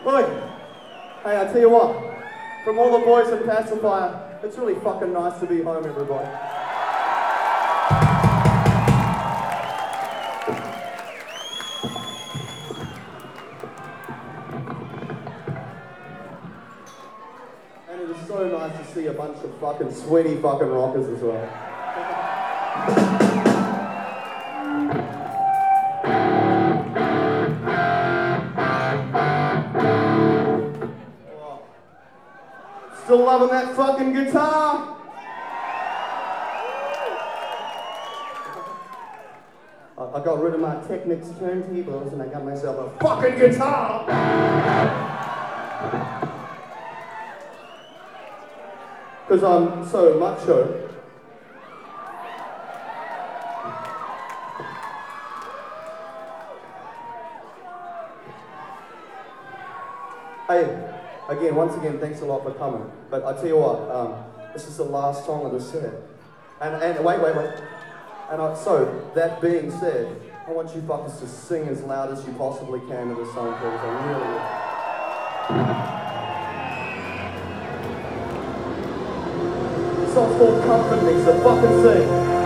Look, hey, I tell you what, from all the boys in Pacifier, it's really fucking nice to be home, everybody. And it is so nice to see a bunch of fucking sweaty fucking rockers as well. Still loving that fucking guitar? I got rid of my Technics turntables and I got myself a fucking guitar! Because I'm so macho. Hey. Once again, thanks a lot for coming. But I tell you what, this is the last song of the set. And wait. So, that being said, I want you fuckers to sing as loud as you possibly can to this song, please. I really will. This song's called Comfort Me, so fucking sing.